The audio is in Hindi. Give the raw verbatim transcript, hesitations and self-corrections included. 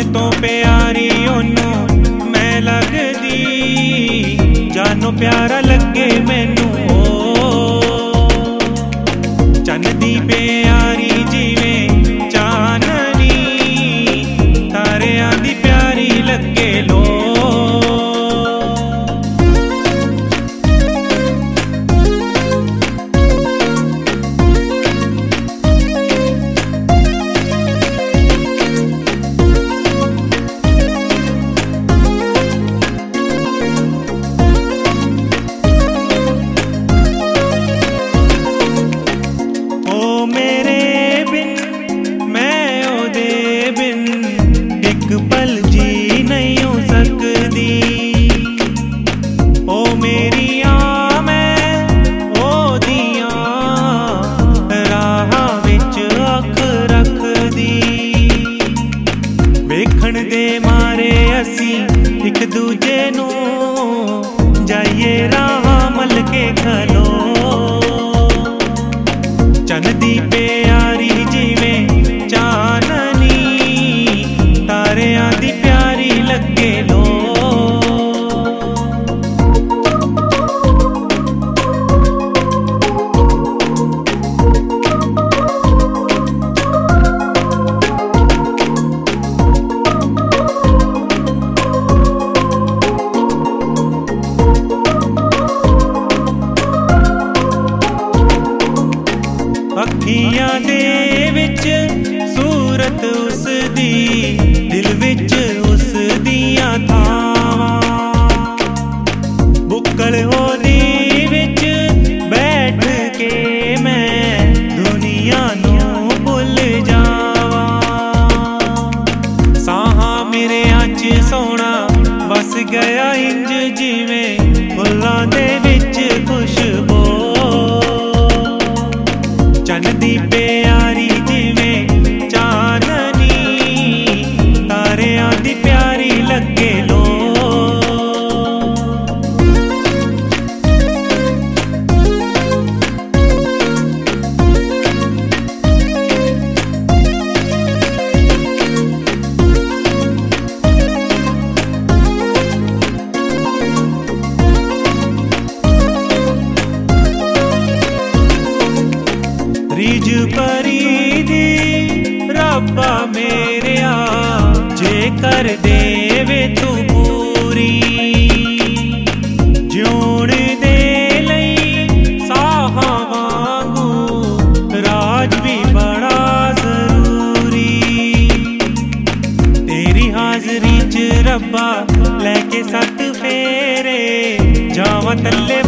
तो प्यारी ओनू मैं लगदी, जानो प्यारा लगे मैनू ओ चन्न दी प्यारी जिवें चाननी, तारियां दी प्यारी लगे लो। पल जी नहीं हो सकदी ओ मेरिया, मैं ओ दिया राहां विच अख रखदी। वेखण दे मारे असी एक दूजे नू जाइए राहां मल के खलो, चन्न दी प्यारी जिवें चाननी, तारियां दी प्यारी लगे लो। अखियां दे विच सूरत उस दी, दिल विच उस दियां थावां, बुक्कल ओदी विच बैठ के मैं दुनिया नू भुल जावां। साहां मेरे अच सोना वस गया इंज जिवें फुल्लां दे विच खुशबू, चन्न दी प्यारी जिवें चाननी, तारियां दी प्यारी लगे लो। रीज परी दी रब्बा मेरेया, जे कर देवे तू पूरी, जिउण दे लई साहां वांगू राज भी बड़ा जरूरी। तेरी हाजरी च रब्बा लैके सत फेरे जावां तल्ले